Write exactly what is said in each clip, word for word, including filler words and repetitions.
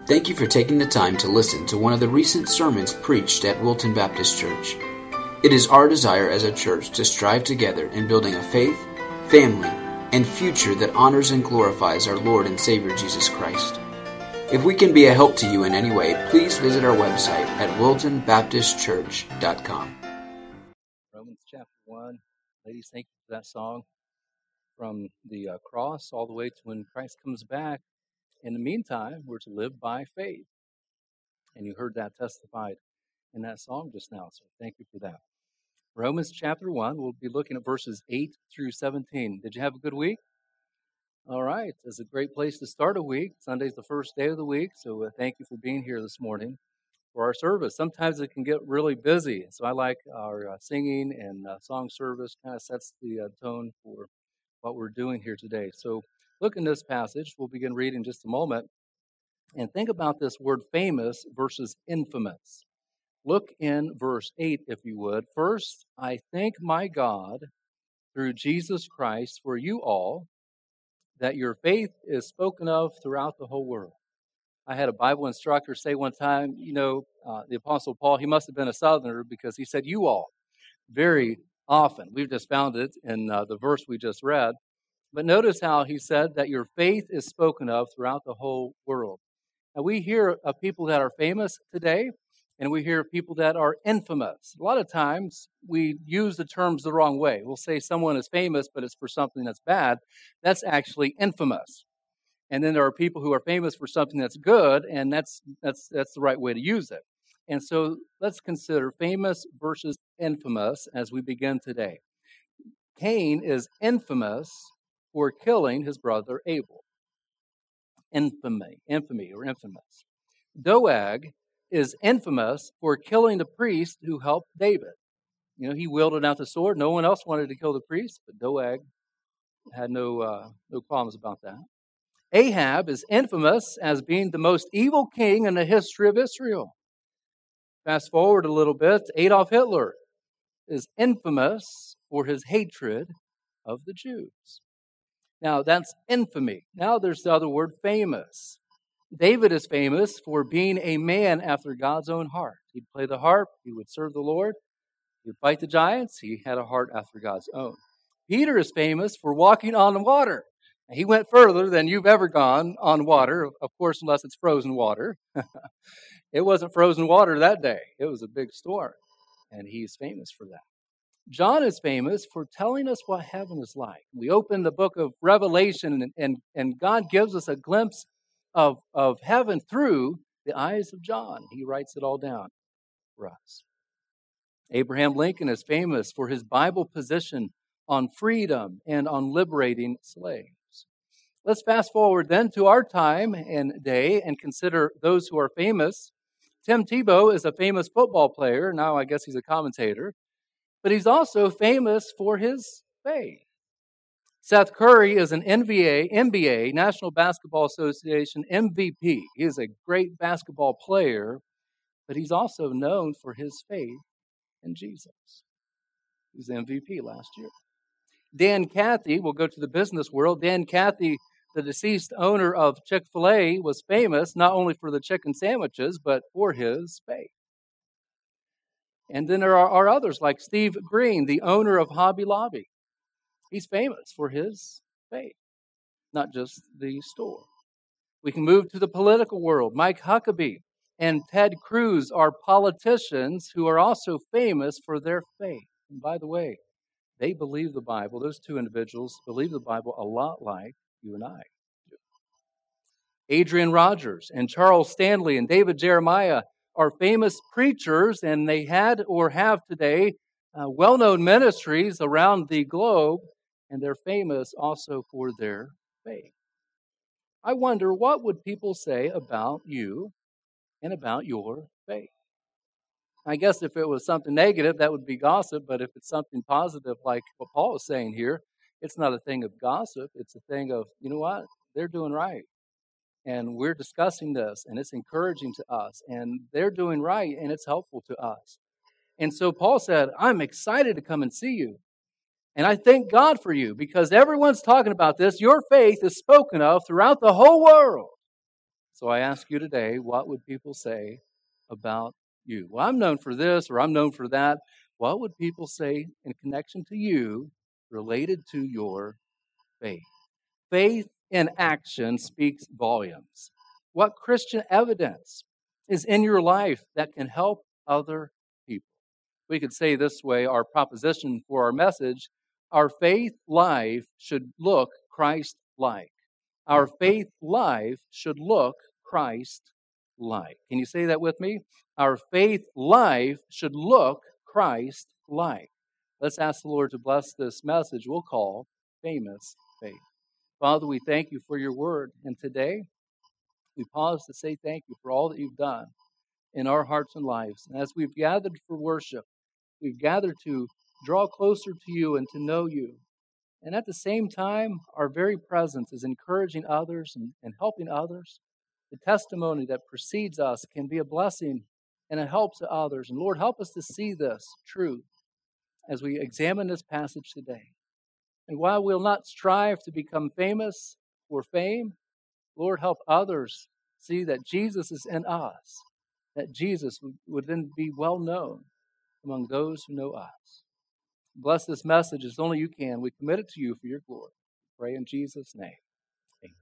Thank you for taking the time to listen to one of the recent sermons preached at Wilton Baptist Church. It is our desire as a church to strive together in building a faith, family, and future that honors and glorifies our Lord and Savior Jesus Christ. If we can be a help to you in any way, please visit our website at wilton baptist church dot com. Romans chapter one. Ladies, thank you for that song. From the uh, cross all the way to when Christ comes back. In the meantime, we're to live by faith. And you heard that testified in that song just now, so thank you for that. Romans chapter one, we'll be looking at verses eight through seventeen. Did you have a good week? All right, it's a great place to start a week. Sunday's the first day of the week, so uh, thank you for being here this morning for our service. Sometimes it can get really busy, so I like our uh, singing and uh, song service kind of sets the uh, tone for what we're doing here today. So look in this passage. We'll begin reading in just a moment. And think about this word famous versus infamous. Look in verse eight, if you would. First, I thank my God through Jesus Christ for you all, that your faith is spoken of throughout the whole world. I had a Bible instructor say one time, you know, uh, the Apostle Paul, he must have been a Southerner because he said you all very often. We've just found it in uh, the verse we just read. But notice how he said that your faith is spoken of throughout the whole world. Now, we hear of people that are famous today, and we hear of people that are infamous. A lot of times, we use the terms the wrong way. We'll say someone is famous, but it's for something that's bad. That's actually infamous. And then there are people who are famous for something that's good, and that's that's that's the right way to use it. And so let's consider famous versus infamous as we begin today. Cain is infamous for killing his brother Abel. Infamy, infamy or infamous. Doeg is infamous for killing the priest who helped David. You know, he wielded out the sword. No one else wanted to kill the priest, but Doeg had no uh, no qualms about that. Ahab is infamous as being the most evil king in the history of Israel. Fast forward a little bit, Adolf Hitler is infamous for his hatred of the Jews. Now, that's infamy. Now there's the other word, famous. David is famous for being a man after God's own heart. He'd play the harp. He would serve the Lord. He'd fight the giants. He had a heart after God's own. Peter is famous for walking on the water. He went further than you've ever gone on water, of course, unless it's frozen water. It wasn't frozen water that day. It was a big storm, and he's famous for that. John is famous for telling us what heaven is like. We open the book of Revelation, and, and, and God gives us a glimpse of, of heaven through the eyes of John. He writes it all down for us. Abraham Lincoln is famous for his Bible position on freedom and on liberating slaves. Let's fast forward then to our time and day and consider those who are famous. Tim Tebow is a famous football player. Now I guess he's a commentator. But he's also famous for his faith. Seth Curry is an N B A, N B A, National Basketball Association M V P. He is a great basketball player, but he's also known for his faith in Jesus. He was M V P last year. Dan Cathy, we'll go to the business world. Dan Cathy, the deceased owner of Chick-fil-A, was famous not only for the chicken sandwiches, but for his faith. And then there are, are others like Steve Green, the owner of Hobby Lobby. He's famous for his faith, not just the store. We can move to the political world. Mike Huckabee and Ted Cruz are politicians who are also famous for their faith. And by the way, they believe the Bible. Those two individuals believe the Bible a lot like you and I do. Adrian Rogers and Charles Stanley and David Jeremiah are famous preachers, and they had or have today uh, well-known ministries around the globe, and they're famous also for their faith. I wonder, what would people say about you and about your faith? I guess if it was something negative, that would be gossip, but if it's something positive like what Paul is saying here, it's not a thing of gossip. It's a thing of, you know what, they're doing right. And we're discussing this, and it's encouraging to us, and they're doing right, and it's helpful to us. And so Paul said, I'm excited to come and see you. And I thank God for you, because everyone's talking about this. Your faith is spoken of throughout the whole world. So I ask you today, what would people say about you? Well, I'm known for this or I'm known for that. What would people say in connection to you related to your faith? Faith in action speaks volumes. What Christian evidence is in your life that can help other people? We could say this way, our proposition for our message, our faith life should look Christ-like. Our faith life should look Christ-like. Can you say that with me? Our faith life should look Christ-like. Let's ask the Lord to bless this message we'll call Famous Faith. Father, we thank you for your word. And today, we pause to say thank you for all that you've done in our hearts and lives. And as we've gathered for worship, we've gathered to draw closer to you and to know you. And at the same time, our very presence is encouraging others and, and helping others. The testimony that precedes us can be a blessing and a help to others. And Lord, help us to see this truth as we examine this passage today. And while we'll not strive to become famous for fame, Lord, help others see that Jesus is in us, that Jesus would, would then be well known among those who know us. Bless this message as only you can. We commit it to you for your glory. Pray in Jesus' name. Amen.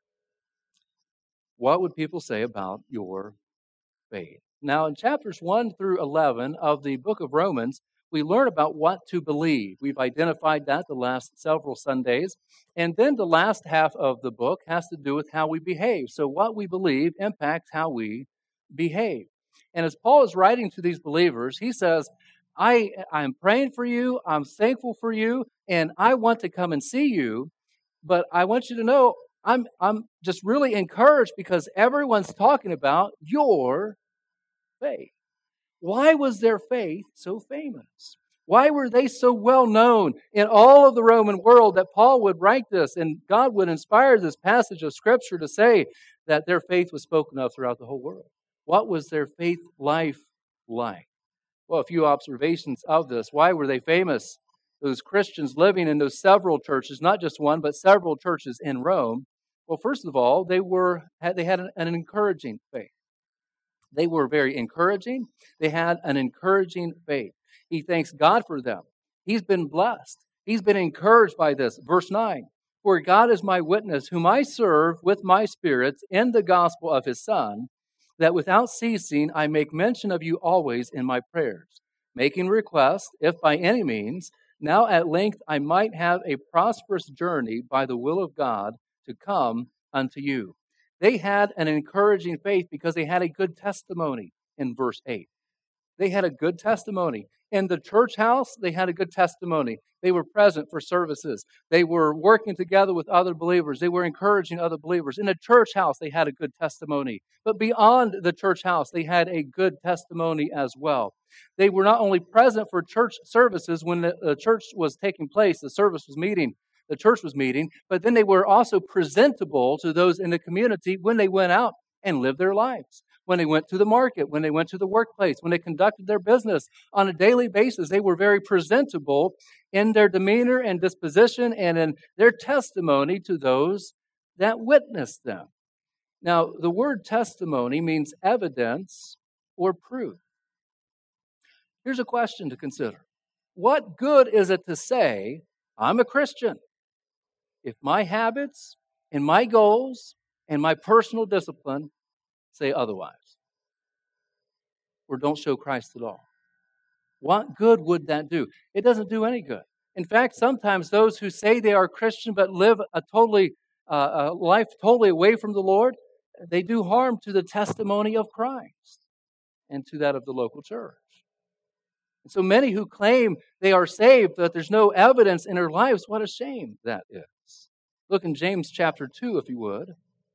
What would people say about your faith? Now, in chapters one through eleven of the book of Romans, we learn about what to believe. We've identified that the last several Sundays. And then the last half of the book has to do with how we behave. So what we believe impacts how we behave. And as Paul is writing to these believers, he says, I, I'm praying for you, I'm thankful for you, and I want to come and see you. But I want you to know, I'm, I'm just really encouraged because everyone's talking about your faith. Why was their faith so famous? Why were they so well known in all of the Roman world that Paul would write this and God would inspire this passage of Scripture to say that their faith was spoken of throughout the whole world? What was their faith life like? Well, a few observations of this. Why were they famous? Those Christians living in those several churches, not just one, but several churches in Rome. Well, first of all, they were they had an, an encouraging faith. They were very encouraging. They had an encouraging faith. He thanks God for them. He's been blessed. He's been encouraged by this. Verse nine, for God is my witness, whom I serve with my spirits in the gospel of his Son, that without ceasing I make mention of you always in my prayers, making request, if by any means, now at length I might have a prosperous journey by the will of God to come unto you. They had an encouraging faith because they had a good testimony in verse eight. They had a good testimony. In the church house, they had a good testimony. They were present for services. They were working together with other believers. They were encouraging other believers. In the church house, they had a good testimony. But beyond the church house, they had a good testimony as well. They were not only present for church services when the, the church was taking place, the service was meeting, the church was meeting, but then they were also presentable to those in the community when they went out and lived their lives. When they went to the market, when they went to the workplace, when they conducted their business on a daily basis, they were very presentable in their demeanor and disposition and in their testimony to those that witnessed them. Now, the word testimony means evidence or proof. Here's a question to consider. What good is it to say, I'm a Christian, if my habits and my goals and my personal discipline say otherwise, or don't show Christ at all? What good would that do? It doesn't do any good. In fact, sometimes those who say they are Christian but live a totally uh, a life totally away from the Lord, they do harm to the testimony of Christ and to that of the local church. And so many who claim they are saved, but there's no evidence in their lives, what a shame that is. Look in James chapter two, if you would.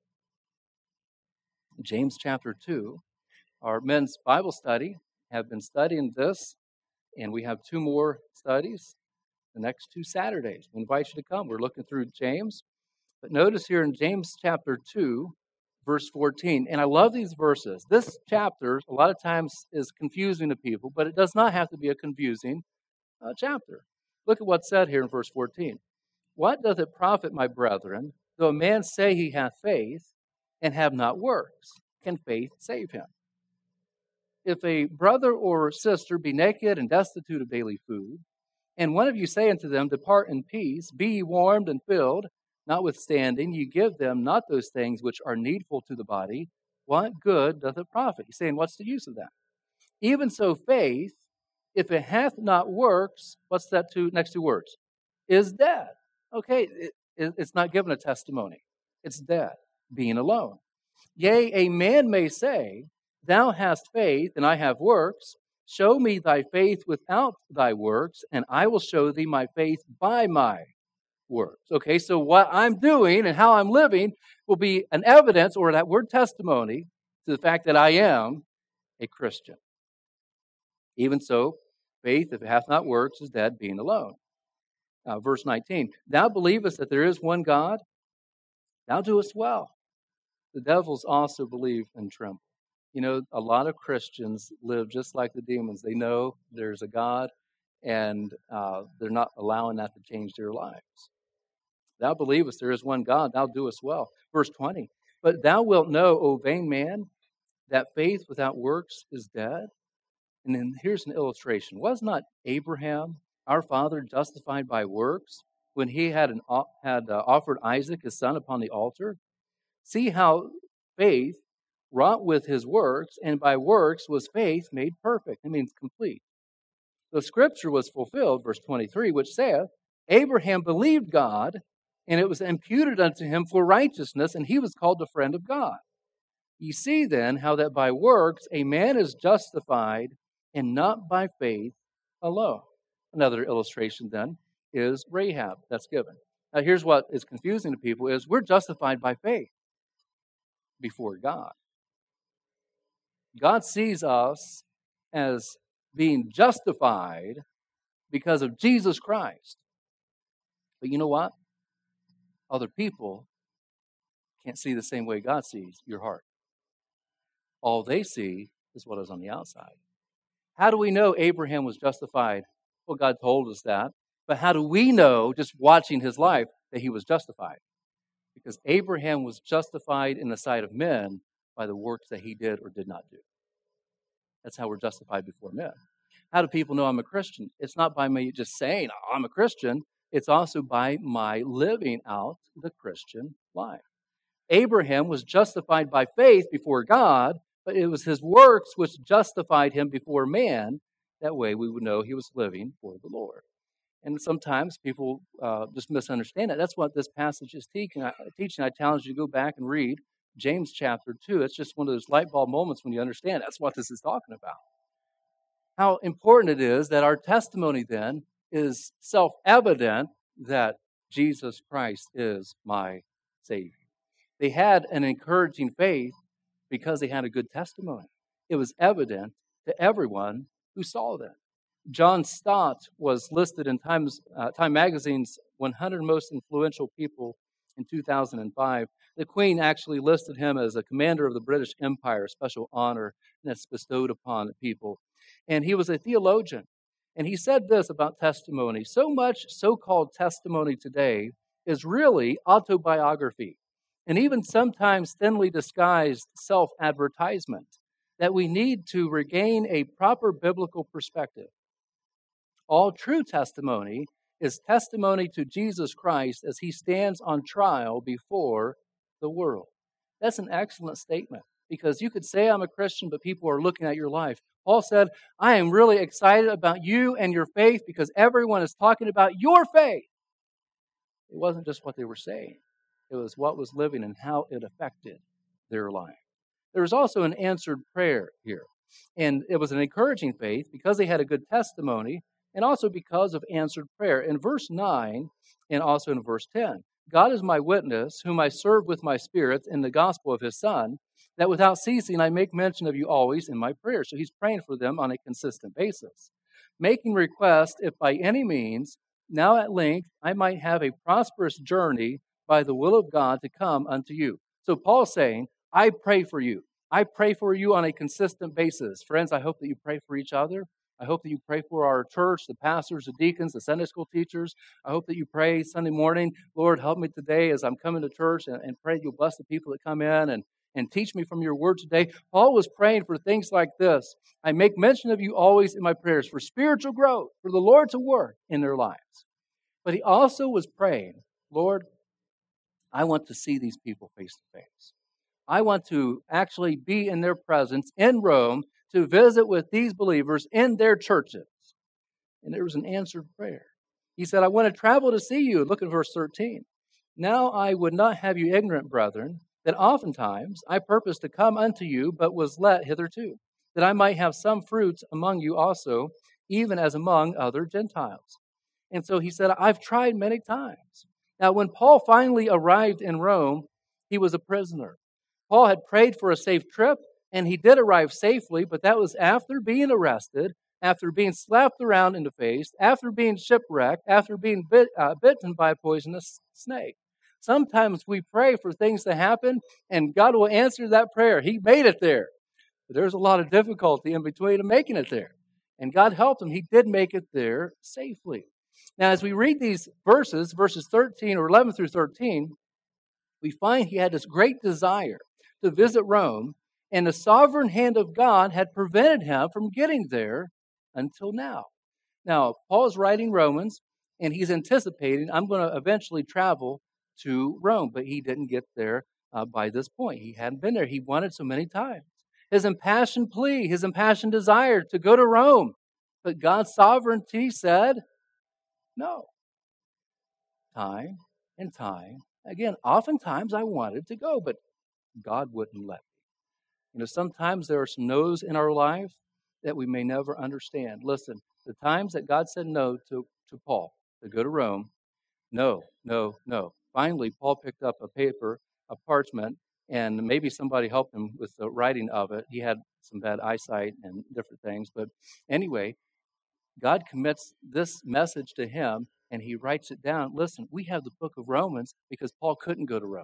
James chapter two. Our men's Bible study have been studying this, and we have two more studies the next two Saturdays. We invite you to come. We're looking through James. But notice here in James chapter two, verse fourteen, and I love these verses. This chapter, a lot of times, is confusing to people, but it does not have to be a confusing uh, chapter. Look at what's said here in verse fourteen. What doth it profit, my brethren, though a man say he hath faith, and have not works, can faith save him? If a brother or sister be naked and destitute of daily food, and one of you say unto them, Depart in peace, be ye warmed and filled, notwithstanding ye give them not those things which are needful to the body, what good doth it profit? He's saying, what's the use of that? Even so, faith, if it hath not works, what's that two next two words? Is dead. Okay, it, it, it's not given a testimony. It's dead, being alone. Yea, a man may say, Thou hast faith, and I have works. Show me thy faith without thy works, and I will show thee my faith by my works. Okay, so what I'm doing and how I'm living will be an evidence, or that word testimony, to the fact that I am a Christian. Even so, faith, if it hath not works, is dead, being alone. Uh, verse nineteen, Thou believest that there is one God? Thou doest well. The devils also believe and tremble. You know, a lot of Christians live just like the demons. They know there's a God, and uh, they're not allowing that to change their lives. Thou believest there is one God, thou doest well. Verse twenty, But thou wilt know, O vain man, that faith without works is dead. And then here's an illustration. Was not Abraham, our father, justified by works when he had, an, had uh, offered Isaac, his son, upon the altar? See how faith wrought with his works, and by works was faith made perfect. It means complete. The scripture was fulfilled, verse twenty-three, which saith, Abraham believed God, and it was imputed unto him for righteousness, and he was called the friend of God. Ye see then how that by works a man is justified, and not by faith alone. Another illustration then is Rahab that's given. Now here's what is confusing to people is we're justified by faith before God. God sees us as being justified because of Jesus Christ. But you know what? Other people can't see the same way God sees your heart. All they see is what is on the outside. How do we know Abraham was justified? Well, God told us that. But how do we know, just watching his life, that he was justified? Because Abraham was justified in the sight of men by the works that he did or did not do. That's how we're justified before men. How do people know I'm a Christian? It's not by me just saying, oh, I'm a Christian. It's also by my living out the Christian life. Abraham was justified by faith before God, but it was his works which justified him before man. That way we would know he was living for the Lord. And sometimes people uh, just misunderstand it. That's what this passage is teaching. I, teaching. I challenge you to go back and read James chapter two. It's just one of those light bulb moments when you understand that's what this is talking about. How important it is that our testimony then is self-evident that Jesus Christ is my Savior. They had an encouraging faith because they had a good testimony. It was evident to everyone who saw them. John Stott was listed in Times, uh, Time Magazine's one hundred Most Influential People in two thousand five. The Queen actually listed him as a commander of the British Empire, a special honor that's bestowed upon the people. And he was a theologian. And he said this about testimony. So much so-called testimony today is really autobiography, and even sometimes thinly disguised self-advertisement, that we need to regain a proper biblical perspective. All true testimony is testimony to Jesus Christ as he stands on trial before the world. That's an excellent statement, because you could say I'm a Christian, but people are looking at your life. Paul said, I am really excited about you and your faith because everyone is talking about your faith. It wasn't just what they were saying. It was what was living and how it affected their life. There was also an answered prayer here. And it was an encouraging faith because they had a good testimony and also because of answered prayer. In verse nine and also in verse ten, God is my witness, whom I serve with my spirit in the gospel of his Son, that without ceasing I make mention of you always in my prayers. So he's praying for them on a consistent basis, making request if by any means, now at length, I might have a prosperous journey by the will of God to come unto you. So Paul's saying, I pray for you. I pray for you on a consistent basis. Friends, I hope that you pray for each other. I hope that you pray for our church, the pastors, the deacons, the Sunday school teachers. I hope that you pray Sunday morning, Lord, help me today as I'm coming to church, and, and pray you'll bless the people that come in, and, and teach me from your word today. Paul was praying for things like this. I make mention of you always in my prayers for spiritual growth, for the Lord to work in their lives. But he also was praying, Lord, I want to see these people face to face. I want to actually be in their presence in Rome to visit with these believers in their churches. And there was an answered prayer. He said, I want to travel to see you. Look at verse thirteen. Now I would not have you ignorant, brethren, that oftentimes I purposed to come unto you, but was let hitherto, that I might have some fruits among you also, even as among other Gentiles. And so he said, I've tried many times. Now, when Paul finally arrived in Rome, he was a prisoner. Paul had prayed for a safe trip, and he did arrive safely, but that was after being arrested, after being slapped around in the face, after being shipwrecked, after being bit, uh, bitten by a poisonous snake. Sometimes we pray for things to happen, and God will answer that prayer. He made it there. But there's a lot of difficulty in between him making it there. And God helped him. He did make it there safely. Now, as we read these verses, verses thirteen or eleven through thirteen, we find he had this great desire to visit Rome, and the sovereign hand of God had prevented him from getting there until now. Now, Paul's writing Romans, and he's anticipating, I'm going to eventually travel to Rome, but he didn't get there uh, by this point. He hadn't been there. He wanted so many times. His impassioned plea, his impassioned desire to go to Rome, but God's sovereignty said, no. Time and time again. Oftentimes I wanted to go, but God wouldn't let me. You know, sometimes there are some no's in our life that we may never understand. Listen, the times that God said no to, to Paul to go to Rome, no, no, no. Finally, Paul picked up a paper, a parchment, and maybe somebody helped him with the writing of it. He had some bad eyesight and different things. But anyway, God commits this message to him, and he writes it down. Listen, we have the book of Romans because Paul couldn't go to Rome.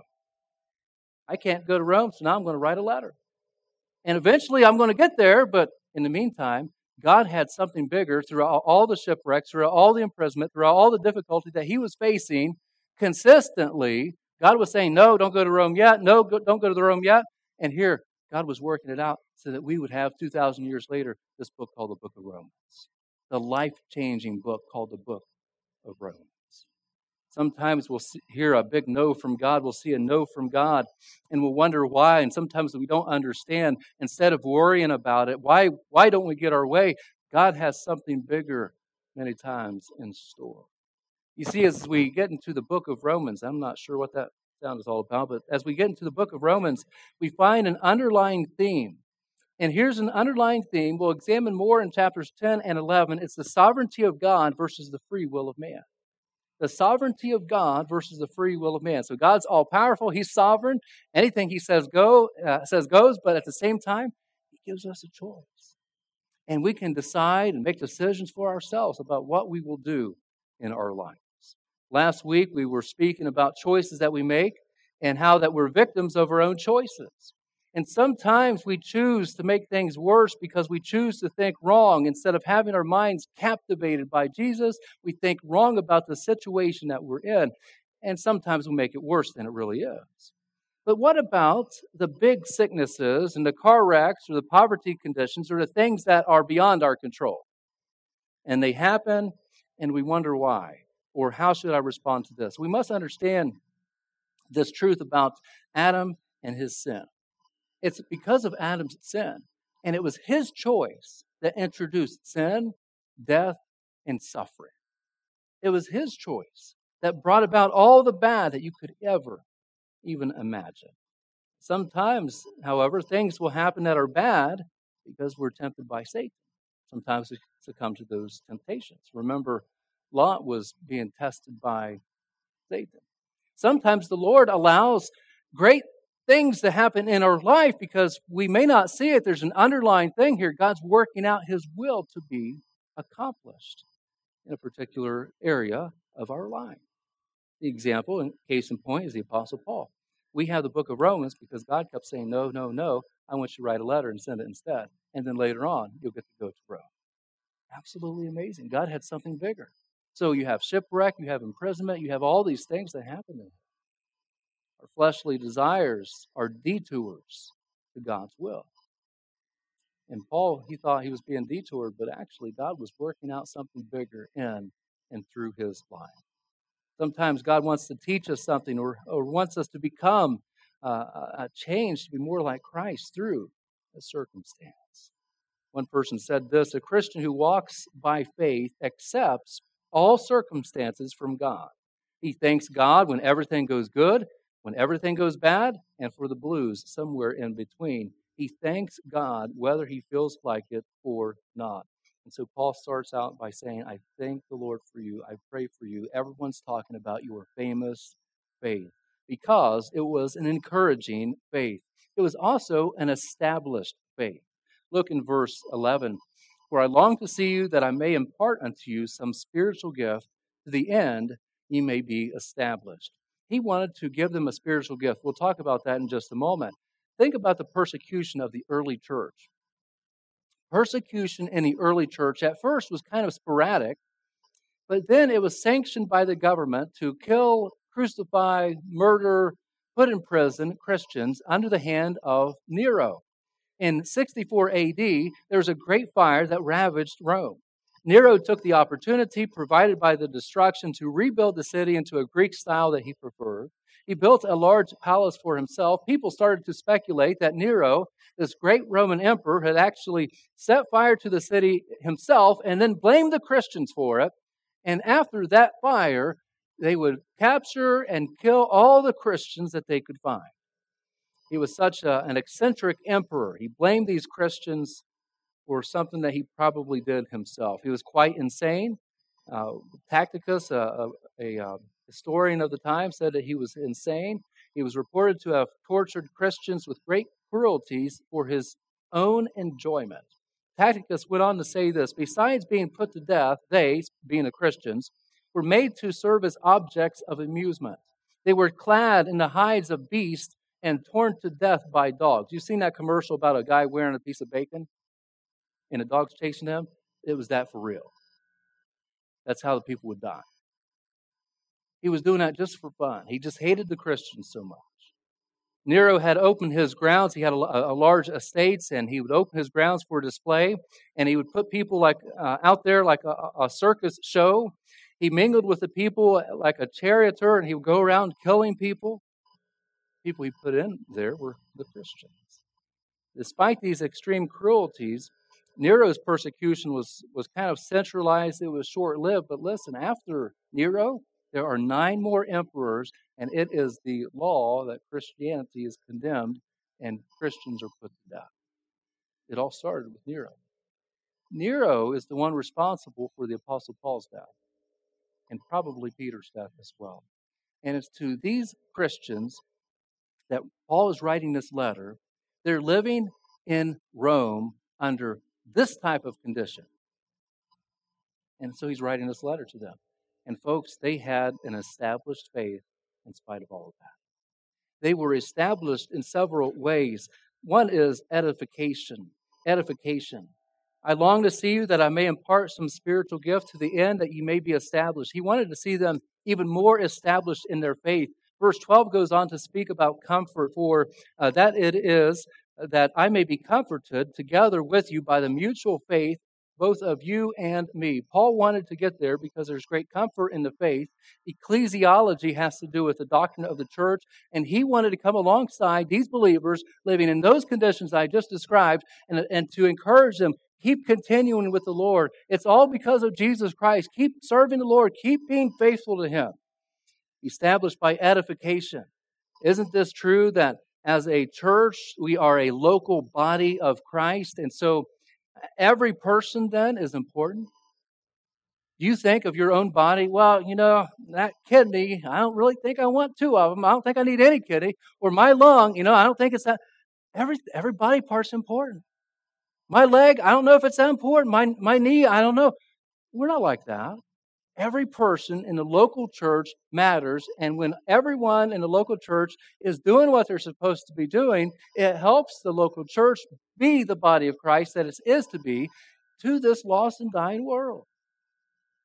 I can't go to Rome, so now I'm going to write a letter. And eventually I'm going to get there, but in the meantime, God had something bigger throughout all the shipwrecks, throughout all the imprisonment, throughout all the difficulty that he was facing consistently. God was saying, no, don't go to Rome yet. No, go, don't go to the Rome yet. And here, God was working it out so that we would have two thousand years later this book called the Book of Romans. The life-changing book called the Book of Romans. Sometimes we'll see, hear a big no from God. We'll see a no from God, and we'll wonder why. And sometimes we don't understand. Instead of worrying about it, why, why don't we get our way? God has something bigger many times in store. You see, as we get into the book of Romans, I'm not sure what that sound is all about, but as we get into the book of Romans, we find an underlying theme. And here's an underlying theme. We'll examine more in chapters ten and eleven. It's the sovereignty of God versus the free will of man. The sovereignty of God versus the free will of man. So God's all-powerful. He's sovereign. Anything he says go uh, says goes, but at the same time, he gives us a choice. And we can decide and make decisions for ourselves about what we will do in our lives. Last week, we were speaking about choices that we make and how that we're victims of our own choices. And sometimes we choose to make things worse because we choose to think wrong. Instead of having our minds captivated by Jesus, we think wrong about the situation that we're in. And sometimes we make it worse than it really is. But what about the big sicknesses and the car wrecks or the poverty conditions or the things that are beyond our control? And they happen, and we wonder why. Or how should I respond to this? We must understand this truth about Adam and his sin. It's because of Adam's sin, and it was his choice that introduced sin, death, and suffering. It was his choice that brought about all the bad that you could ever even imagine. Sometimes, however, things will happen that are bad because we're tempted by Satan. Sometimes we succumb to those temptations. Remember, Lot was being tested by Satan. Sometimes the Lord allows great things to happen in our life because we may not see it. There's an underlying thing here. God's working out his will to be accomplished in a particular area of our life. The example, and case in point, is the Apostle Paul. We have the book of Romans because God kept saying, no, no, no, I want you to write a letter and send it instead. And then later on, you'll get to go to Rome. Absolutely amazing. God had something bigger. So you have shipwreck, you have imprisonment, you have all these things that happen in it. Our fleshly desires are detours to God's will. And Paul, he thought he was being detoured, but actually God was working out something bigger in and through his life. Sometimes God wants to teach us something or, or wants us to become uh, a change, to be more like Christ through a circumstance. One person said this: a Christian who walks by faith accepts all circumstances from God. He thanks God when everything goes good, when everything goes bad, and for the blues somewhere in between. He thanks God whether he feels like it or not. And so Paul starts out by saying, I thank the Lord for you. I pray for you. Everyone's talking about your famous faith because it was an encouraging faith. It was also an established faith. Look in verse eleven. For I long to see you that I may impart unto you some spiritual gift to the end ye may be established. He wanted to give them a spiritual gift. We'll talk about that in just a moment. Think about the persecution of the early church. Persecution in the early church at first was kind of sporadic, but then it was sanctioned by the government to kill, crucify, murder, put in prison Christians under the hand of Nero. In sixty-four A D, there was a great fire that ravaged Rome. Nero took the opportunity provided by the destruction to rebuild the city into a Greek style that he preferred. He built a large palace for himself. People started to speculate that Nero, this great Roman emperor, had actually set fire to the city himself and then blamed the Christians for it. And after that fire, they would capture and kill all the Christians that they could find. He was such a, an eccentric emperor. He blamed these Christians for something that he probably did himself. He was quite insane. Uh, Tacitus, a, a, a historian of the time, said that he was insane. He was reported to have tortured Christians with great cruelties for his own enjoyment. Tacitus went on to say this: besides being put to death, they, being the Christians, were made to serve as objects of amusement. They were clad in the hides of beasts and torn to death by dogs. You've seen that commercial about a guy wearing a piece of bacon and the dog's chasing him? It was that for real. That's how the people would die. He was doing that just for fun. He just hated the Christians so much. Nero had opened his grounds. He had a, a large estates, and he would open his grounds for display, and he would put people like uh, out there like a, a circus show. He mingled with the people like a charioteer, and he would go around killing people. People he put in there were the Christians. Despite these extreme cruelties, Nero's persecution was, was kind of centralized. It was short-lived. But listen, after Nero, there are nine more emperors, and it is the law that Christianity is condemned and Christians are put to death. It all started with Nero. Nero is the one responsible for the Apostle Paul's death, and probably Peter's death as well. And it's to these Christians that Paul is writing this letter. They're living in Rome under this type of condition. And so he's writing this letter to them. And folks, they had an established faith in spite of all of that. They were established in several ways. One is edification. Edification. I long to see you that I may impart some spiritual gift to the end that you may be established. He wanted to see them even more established in their faith. Verse twelve goes on to speak about comfort, for uh, that it is that I may be comforted together with you by the mutual faith, both of you and me. Paul wanted to get there because there's great comfort in the faith. Ecclesiology has to do with the doctrine of the church, and he wanted to come alongside these believers living in those conditions I just described and, and to encourage them. Keep continuing with the Lord. It's all because of Jesus Christ. Keep serving the Lord. Keep being faithful to Him. Established by edification. Isn't this true that as a church, we are a local body of Christ? And so every person then is important. Do you think of your own body? Well, you know, that kidney, I don't really think I want two of them. I don't think I need any kidney. Or my lung, you know, I don't think it's that. Every, every body part's important. My leg, I don't know if it's that important. My, my knee, I don't know. We're not like that. Every person in the local church matters, and when everyone in the local church is doing what they're supposed to be doing, it helps the local church be the body of Christ that it is to be to this lost and dying world.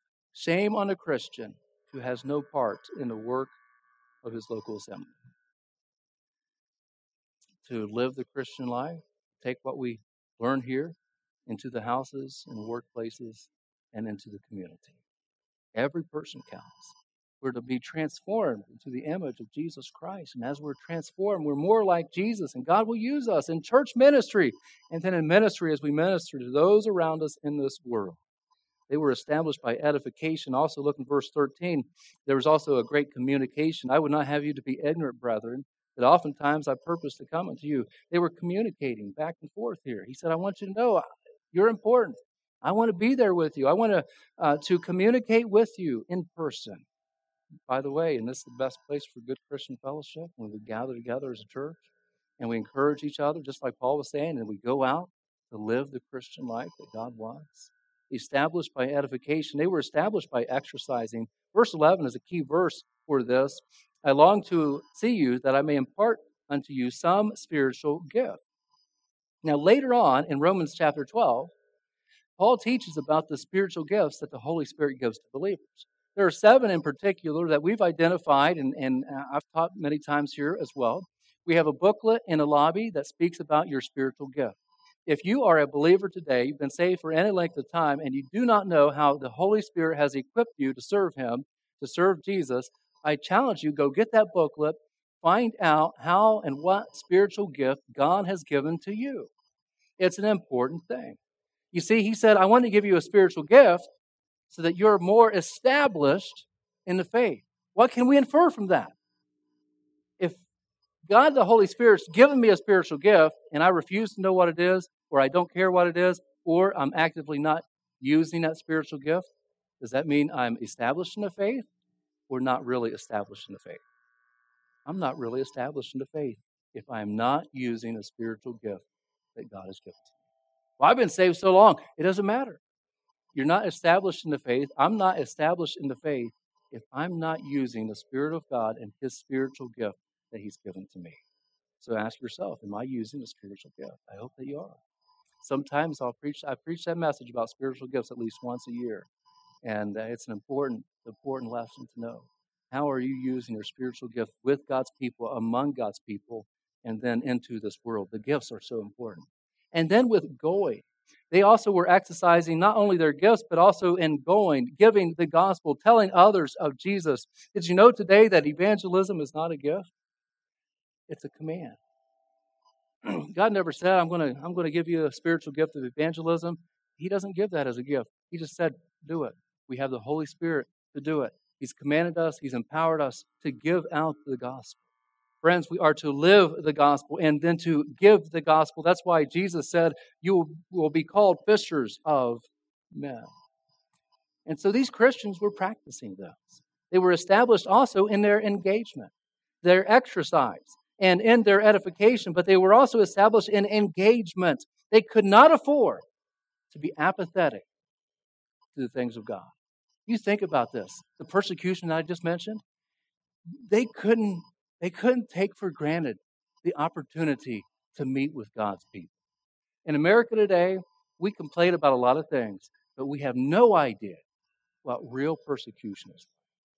Shame on a Christian who has no part in the work of his local assembly. to live the Christian life, take what we learn here into the houses and workplaces and into the community. Every person counts. We're to be transformed into the image of Jesus Christ. And as we're transformed, we're more like Jesus. And God will use us in church ministry and then in ministry as we minister to those around us in this world. They were established by edification. Also, look in verse thirteen. There was also a great communication. I would not have you to be ignorant, brethren, that oftentimes I purpose to come unto you. They were communicating back and forth here. He said, I want you to know you're important. I want to be there with you. I want to, uh, to communicate with you in person. By the way, and this is the best place for good Christian fellowship, when we gather together as a church and we encourage each other, just like Paul was saying, and we go out to live the Christian life that God wants. Established by edification. They were established by exercising. Verse eleven is a key verse for this. I long to see you that I may impart unto you some spiritual gift. Now, later on in Romans chapter twelve, Paul teaches about the spiritual gifts that the Holy Spirit gives to believers. There are seven in particular that we've identified, and, and I've taught many times here as well. We have a booklet in a lobby that speaks about your spiritual gift. If you are a believer today, you've been saved for any length of time, and you do not know how the Holy Spirit has equipped you to serve Him, to serve Jesus, I challenge you, go get that booklet, find out how and what spiritual gift God has given to you. It's an important thing. You see, he said, I want to give you a spiritual gift so that you're more established in the faith. What can we infer from that? If God, the Holy Spirit's given me a spiritual gift and I refuse to know what it is, or I don't care what it is, or I'm actively not using that spiritual gift, does that mean I'm established in the faith or not really established in the faith? I'm not really established in the faith if I'm not using a spiritual gift that God has given to me. Well, I've been saved so long, it doesn't matter. You're not established in the faith. I'm not established in the faith if I'm not using the Spirit of God and His spiritual gift that He's given to me. So ask yourself, am I using a spiritual gift? I hope that you are. Sometimes I'll preach, I preach that message about spiritual gifts at least once a year. And uh, it's an important, important lesson to know. How are you using your spiritual gift with God's people, among God's people, and then into this world? The gifts are so important. And then with going, they also were exercising not only their gifts, but also in going, giving the gospel, telling others of Jesus. Did you know today that evangelism is not a gift? It's a command. God never said, I'm going to I'm going to give you a spiritual gift of evangelism. He doesn't give that as a gift. He just said, do it. We have the Holy Spirit to do it. He's commanded us. He's empowered us to give out the gospel. Friends, we are to live the gospel and then to give the gospel. That's why Jesus said, you will be called fishers of men. And so these Christians were practicing this. They were established also in their engagement, their exercise, and in their edification, but they were also established in engagement. They could not afford to be apathetic to the things of God. You think about this. The persecution that I just mentioned, they couldn't, they couldn't take for granted the opportunity to meet with God's people. In America today, we complain about a lot of things, but we have no idea what real persecution is.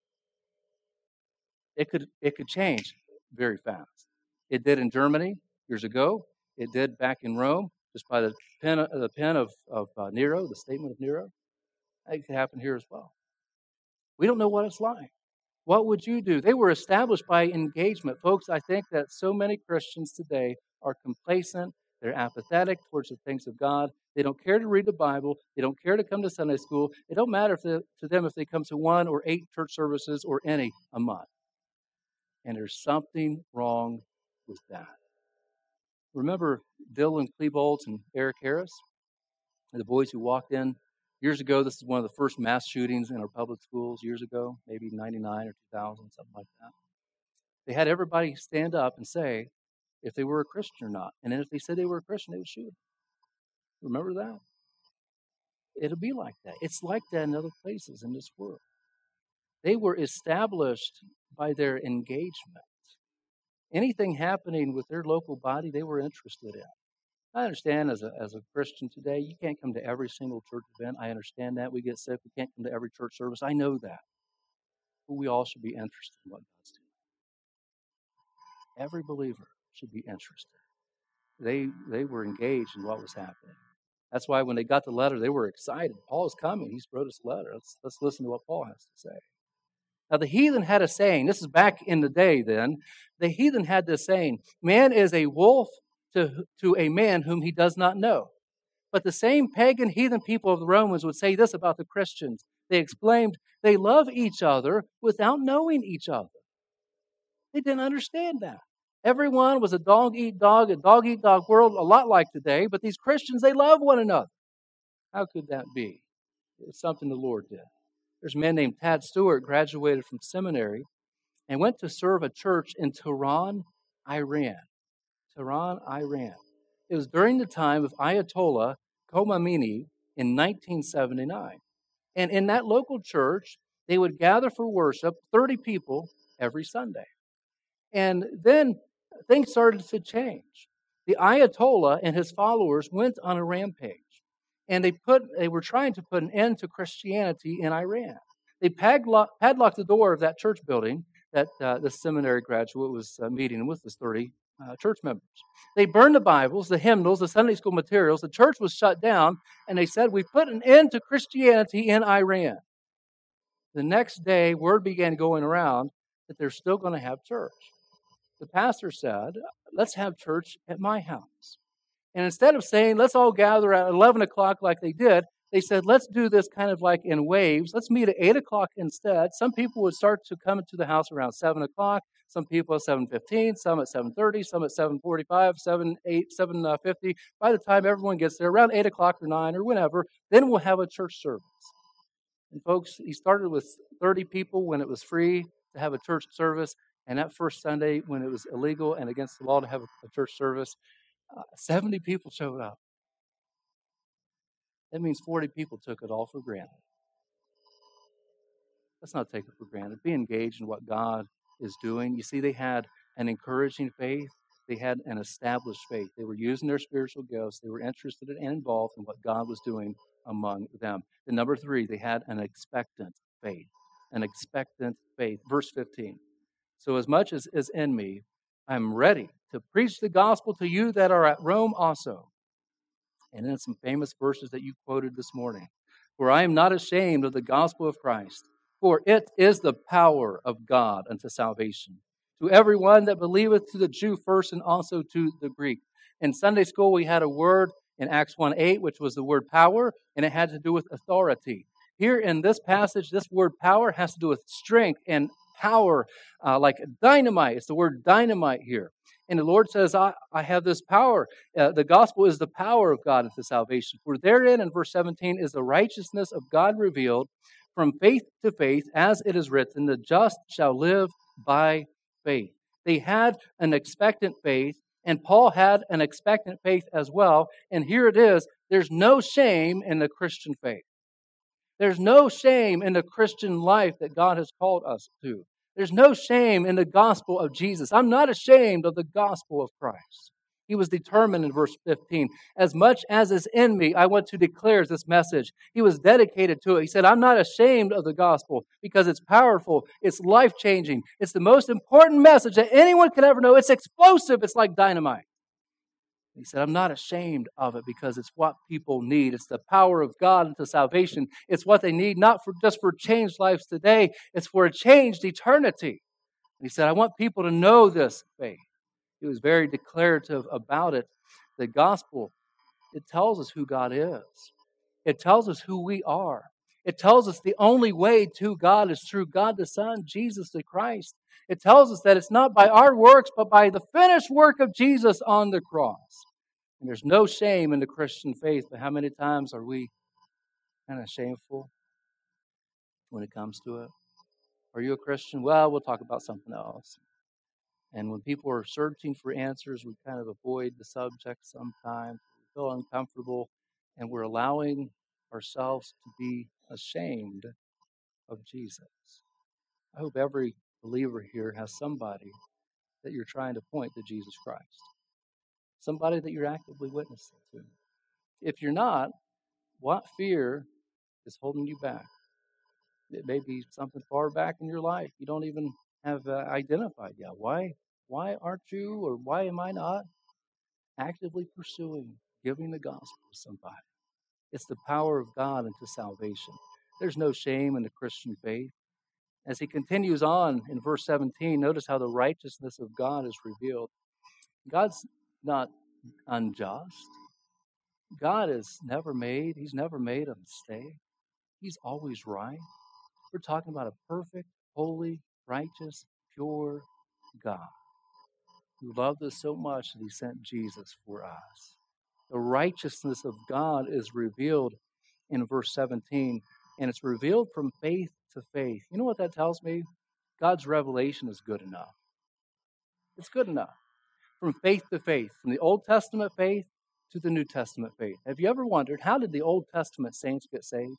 It could, it could change very fast. It did in Germany years ago. It did back in Rome, just by the pen, the pen of, of uh, Nero, the statement of Nero. It could happen here as well. We don't know what it's like. What would you do? They were established by engagement. Folks, I think that so many Christians today are complacent. They're apathetic towards the things of God. They don't care to read the Bible. They don't care to come to Sunday school. It don't matter if they, to them if they come to one or eight church services or any a month. And there's something wrong with that. Remember Dylan Klebold and Eric Harris? The boys who walked in years ago. This is one of the first mass shootings in our public schools years ago, maybe ninety-nine or two thousand, something like that. They had everybody stand up and say if they were a Christian or not. And then if they said they were a Christian, they would shoot them. Remember that? It'll be like that. It's like that in other places in this world. They were established by their engagement. Anything happening with their local body, they were interested in. I understand as a as a Christian today, you can't come to every single church event. I understand that. We get sick. We can't come to every church service. I know that. But we all should be interested in what God's doing. Every believer should be interested. they they were engaged in what was happening. That's why when they got the letter, they were excited. Paul's coming. He's wrote us a letter. Let's, let's listen to what Paul has to say. Now, the heathen had a saying. This is back in the day then. The heathen had this saying, man is a wolf to, to a man whom he does not know. But the same pagan heathen people of the Romans would say this about the Christians. They exclaimed, they love each other without knowing each other. They didn't understand that. Everyone was a dog-eat-dog, a dog-eat-dog world, a lot like today. But these Christians, they love one another. How could that be? It was something the Lord did. There's a man named Tad Stewart, graduated from seminary, and went to serve a church in Tehran, Iran. Tehran, Iran. It was during the time of Ayatollah Khomeini in nineteen seventy-nine. And in that local church, they would gather for worship, thirty people every Sunday. And then things started to change. The Ayatollah and his followers went on a rampage. And they put they were trying to put an end to Christianity in Iran. They padlock, padlocked the door of that church building that uh, the seminary graduate was uh, meeting with his thirty uh, church members. They burned the Bibles, the hymnals, the Sunday school materials. The church was shut down, and they said, we put an end to Christianity in Iran. The next day, word began going around that they're still going to have church. The pastor said, let's have church at my house. And instead of saying, let's all gather at eleven o'clock like they did, they said, let's do this kind of like in waves. Let's meet at eight o'clock instead. Some people would start to come into the house around seven o'clock. Some people at seven fifteen, some at seven thirty, some at seven forty-five, seven, eight, seven fifty. By the time everyone gets there, around eight o'clock or nine or whenever, then we'll have a church service. And folks, he started with thirty people when it was free to have a church service. And that first Sunday, when it was illegal and against the law to have a church service, Uh, seventy people showed up. That means forty people took it all for granted. Let's not take it for granted. Be engaged in what God is doing. You see, they had an encouraging faith. They had an established faith. They were using their spiritual gifts. They were interested and involved in what God was doing among them. And number three, they had an expectant faith. An expectant faith. Verse fifteen. So as much as is in me, I'm ready to preach the gospel to you that are at Rome also. And then some famous verses that you quoted this morning. For I am not ashamed of the gospel of Christ, for it is the power of God unto salvation, to everyone that believeth, to the Jew first and also to the Greek. In Sunday school, we had a word in Acts one eight, which was the word power, and it had to do with authority. Here in this passage, this word power has to do with strength and power, uh, like dynamite. It's the word dynamite here. And the Lord says, I, I have this power. Uh, the gospel is the power of God unto salvation. For therein, in verse seventeen, is the righteousness of God revealed from faith to faith, as it is written, the just shall live by faith. They had an expectant faith, and Paul had an expectant faith as well. And here it is, there's no shame in the Christian faith. There's no shame in the Christian life that God has called us to. There's no shame in the gospel of Jesus. I'm not ashamed of the gospel of Christ. He was determined in verse fifteen. As much as is in me, I want to declare this message. He was dedicated to it. He said, I'm not ashamed of the gospel because it's powerful. It's life-changing. It's the most important message that anyone could ever know. It's explosive. It's like dynamite. He said, I'm not ashamed of it because it's what people need. It's the power of God unto salvation. It's what they need, not for just for changed lives today. It's for a changed eternity. And he said, I want people to know this faith. He was very declarative about it. The gospel, it tells us who God is. It tells us who we are. It tells us the only way to God is through God the Son, Jesus the Christ. It tells us that it's not by our works, but by the finished work of Jesus on the cross. And there's no shame in the Christian faith, but how many times are we kind of shameful when it comes to it? Are you a Christian? Well, we'll talk about something else. And when people are searching for answers, we kind of avoid the subject sometimes. We feel uncomfortable, and we're allowing ourselves to be ashamed of Jesus. I hope every believer here has somebody that you're trying to point to Jesus Christ. Somebody that you're actively witnessing to. If you're not, what fear is holding you back? It may be something far back in your life you don't even have uh, identified yet. Why? Why aren't you, or why am I not actively pursuing giving the gospel to somebody. It's the power of God into salvation. There's no shame in the Christian faith. As he continues on in verse seventeen, notice how the righteousness of God is revealed. God's not unjust. God is never made, he's never made a mistake. He's always right. We're talking about a perfect, holy, righteous, pure God who loved us so much that he sent Jesus for us. The righteousness of God is revealed in verse seventeen, and it's revealed from faith to faith. You know what that tells me? God's revelation is good enough. It's good enough. From faith to faith, from the Old Testament faith to the New Testament faith. Have you ever wondered, how did the Old Testament saints get saved?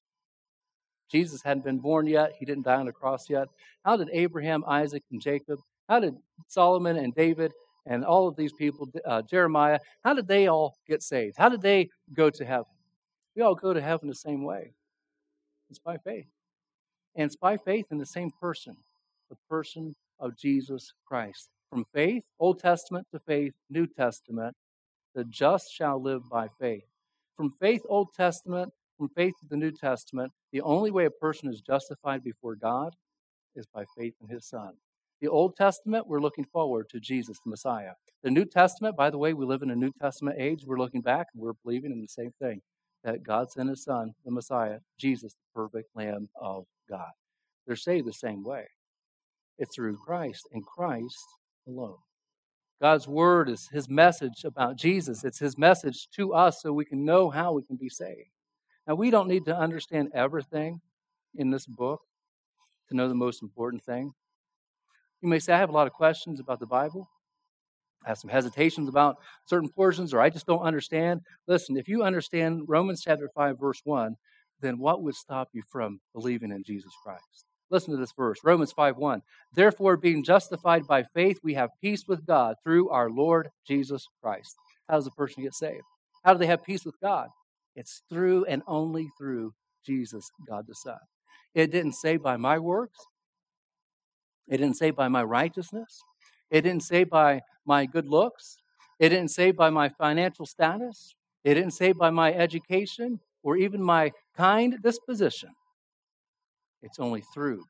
Jesus hadn't been born yet. He didn't die on the cross yet. How did Abraham, Isaac, and Jacob, how did Solomon and David and all of these people, uh, Jeremiah, how did they all get saved? How did they go to heaven? We all go to heaven the same way. It's by faith. And it's by faith in the same person, the person of Jesus Christ. From faith, Old Testament, to faith, New Testament, the just shall live by faith. From faith, Old Testament, from faith to the New Testament, the only way a person is justified before God is by faith in his Son. The Old Testament, we're looking forward to Jesus, the Messiah. The New Testament, by the way, we live in a New Testament age. We're looking back and we're believing in the same thing, that God sent his Son, the Messiah, Jesus, the perfect Lamb of God. They're saved the same way. It's through Christ and Christ alone. God's word is his message about Jesus. It's his message to us so we can know how we can be saved. Now, we don't need to understand everything in this book to know the most important thing. You may say, I have a lot of questions about the Bible. I have some hesitations about certain portions, or I just don't understand. Listen, if you understand Romans chapter five, verse one, then what would stop you from believing in Jesus Christ? Listen to this verse, Romans five one. Therefore, being justified by faith, we have peace with God through our Lord Jesus Christ. How does a person get saved? How do they have peace with God? It's through and only through Jesus, God the Son. It didn't say by my works. It didn't say by my righteousness. It didn't say by my good looks. It didn't say by my financial status. It didn't say by my education or even my kind disposition. It's only through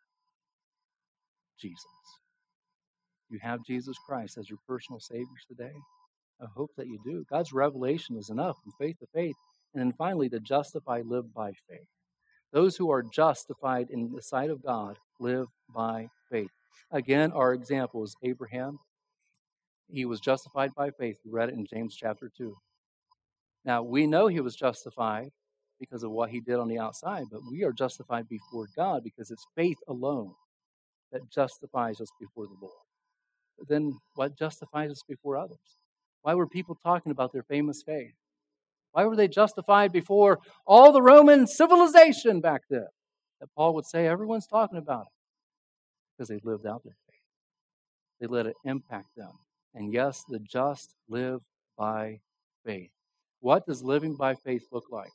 Jesus. You have Jesus Christ as your personal Savior today? I hope that you do. God's revelation is enough from faith to faith. And then finally, the justified live by faith. Those who are justified in the sight of God live by faith. Again, our example is Abraham. He was justified by faith. We read it in James chapter two. Now, we know he was justified because of what he did on the outside, but we are justified before God because it's faith alone that justifies us before the Lord. But then what justifies us before others? Why were people talking about their famous faith? Why were they justified before all the Roman civilization back then? That Paul would say everyone's talking about it because they lived out their faith. They let it impact them. And yes, the just live by faith. What does living by faith look like?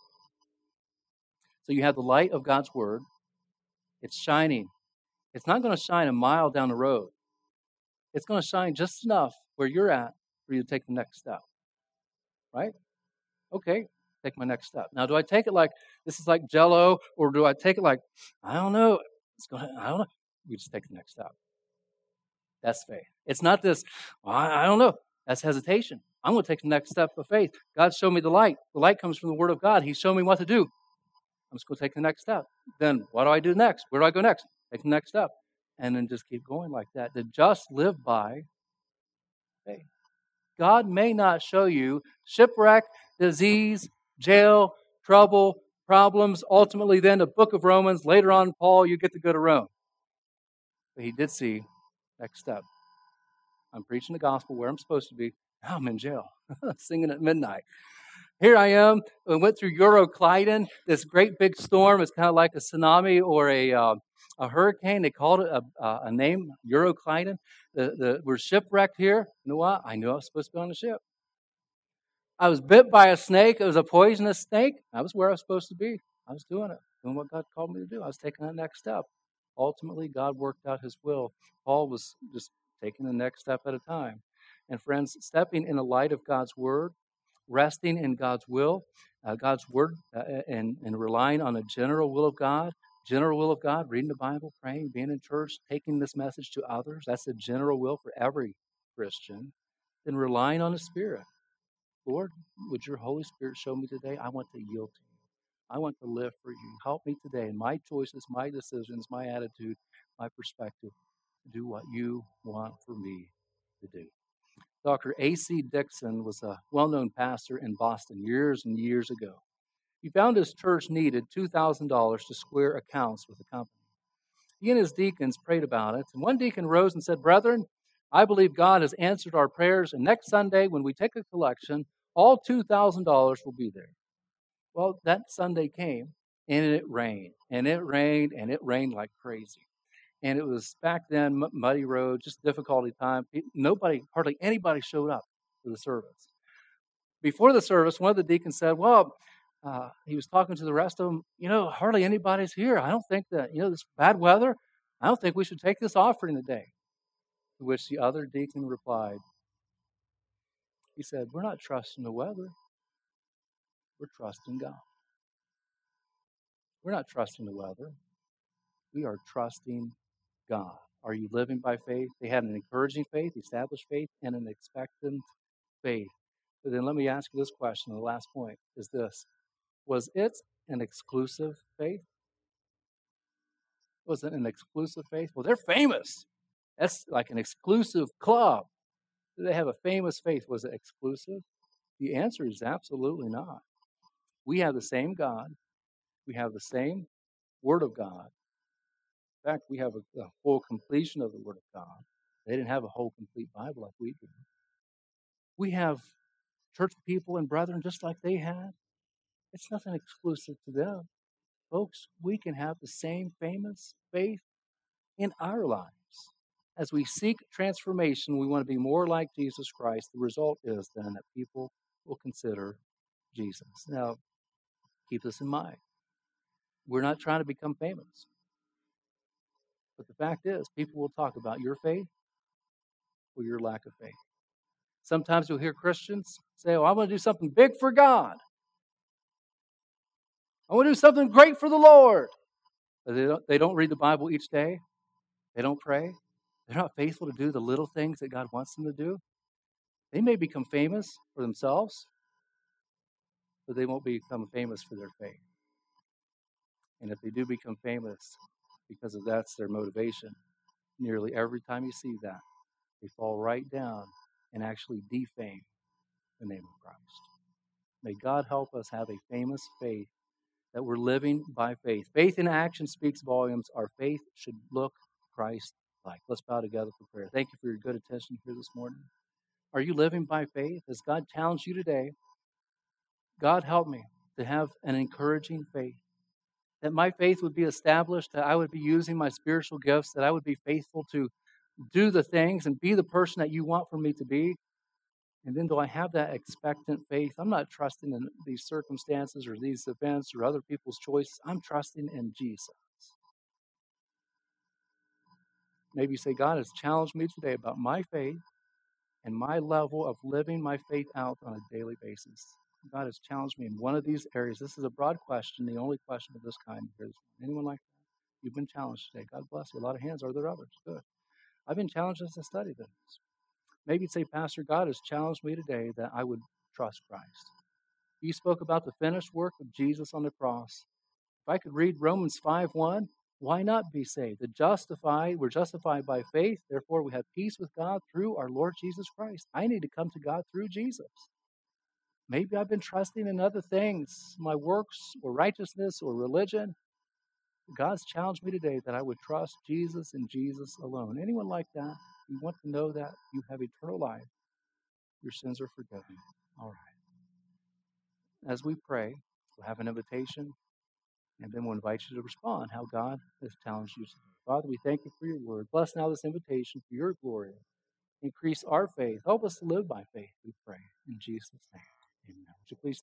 So you have the light of God's word. It's shining. It's not going to shine a mile down the road. It's going to shine just enough where you're at for you to take the next step. Right? Okay, take my next step. Now, do I take it like this is like Jell-O, or do I take it like, I don't know, it's going to, I don't know. We just take the next step. That's faith. It's not this, well, I, I don't know. That's hesitation. I'm going to take the next step of faith. God showed me the light. The light comes from the Word of God. He showed me what to do. I'm just going to take the next step. Then what do I do next? Where do I go next? Take the next step. And then just keep going like that. The just live by faith. God may not show you shipwreck, disease, jail, trouble, problems. Ultimately, then the book of Romans. Later on, Paul, you get to go to Rome. But he did see next step. I'm preaching the gospel where I'm supposed to be. Now I'm in jail, singing at midnight. Here I am. I went through Euroclydon, this great big storm. It's kind of like a tsunami or a uh, a hurricane. They called it a, a, a name, Euroclydon. The, the, we're shipwrecked here. You know what? I knew I was supposed to be on the ship. I was bit by a snake. It was a poisonous snake. I was where I was supposed to be. I was doing it, doing what God called me to do. I was taking that next step. Ultimately, God worked out his will. Paul was just taking the next step at a time. And friends, stepping in the light of God's word resting in God's will, uh, God's word, uh, and, and relying on the general will of God. General will of God, reading the Bible, praying, being in church, taking this message to others. That's the general will for every Christian. Then relying on the Spirit. Lord, would your Holy Spirit show me today? I want to yield to you. I want to live for you. Help me today in my choices, my decisions, my attitude, my perspective to do what you want for me to do. Doctor A C Dixon was a well-known pastor in Boston years and years ago. He found his church needed two thousand dollars to square accounts with the company. He and his deacons prayed about it, and one deacon rose and said, "Brethren, I believe God has answered our prayers, and next Sunday when we take a collection, all two thousand dollars will be there." Well, that Sunday came, and it rained, and it rained, and it rained like crazy. And it was back then, m- muddy road, just difficulty time. Pe- Nobody, hardly anybody showed up for the service. Before the service, one of the deacons said, well, uh, he was talking to the rest of them, you know, hardly anybody's here. I don't think that, you know, this bad weather, I don't think we should take this offering today. To which the other deacon replied, he said, we're not trusting the weather. We're trusting God. We're not trusting the weather. We are trusting God. Are you living by faith? They had an encouraging faith, established faith, and an expectant faith. But then let me ask you this question. The last point is this. Was it an exclusive faith? Was it an exclusive faith? Well, they're famous. That's like an exclusive club. Do they have a famous faith? Was it exclusive? The answer is absolutely not. We have the same God. We have the same Word of God. In fact, we have a, a full completion of the Word of God. They didn't have a whole complete Bible like we do. We have church people and brethren just like they had. It's nothing exclusive to them. Folks, we can have the same famous faith in our lives. As we seek transformation, we want to be more like Jesus Christ. The result is then that people will consider Jesus. Now, keep this in mind. We're not trying to become famous. But the fact is, people will talk about your faith or your lack of faith. Sometimes you'll hear Christians say, oh, I want to do something big for God. I want to do something great for the Lord. But they don't, they don't read the Bible each day. They don't pray. They're not faithful to do the little things that God wants them to do. They may become famous for themselves, but they won't become famous for their faith. And if they do become famous because of that's their motivation, nearly every time you see that, they fall right down and actually defame the name of Christ. May God help us have a famous faith, that we're living by faith. Faith in action speaks volumes. Our faith should look Christ-like. Let's bow together for prayer. Thank you for your good attention here this morning. Are you living by faith? Has God challenged you today? God, help me to have an encouraging faith, that my faith would be established, that I would be using my spiritual gifts, that I would be faithful to do the things and be the person that you want for me to be. And then do I have that expectant faith? I'm not trusting in these circumstances or these events or other people's choices. I'm trusting in Jesus. Maybe you say, God has challenged me today about my faith and my level of living my faith out on a daily basis. God has challenged me in one of these areas. This is a broad question, the only question of this kind. Is anyone like that? You've been challenged today. God bless you. A lot of hands. Are there others? Good. I've been challenged as I study this. Maybe you'd say, Pastor, God has challenged me today that I would trust Christ. You spoke about the finished work of Jesus on the cross. If I could read Romans five one, why not be saved? The justified, we're justified by faith, therefore we have peace with God through our Lord Jesus Christ. I need to come to God through Jesus. Maybe I've been trusting in other things, my works or righteousness or religion. God's challenged me today that I would trust Jesus and Jesus alone. Anyone like that? You want to know that you have eternal life. Your sins are forgiven. All right. As we pray, we'll have an invitation, and then we'll invite you to respond how God has challenged you today. Father, we thank you for your word. Bless now this invitation for your glory. Increase our faith. Help us to live by faith, we pray. In Jesus' name, amen. Would you please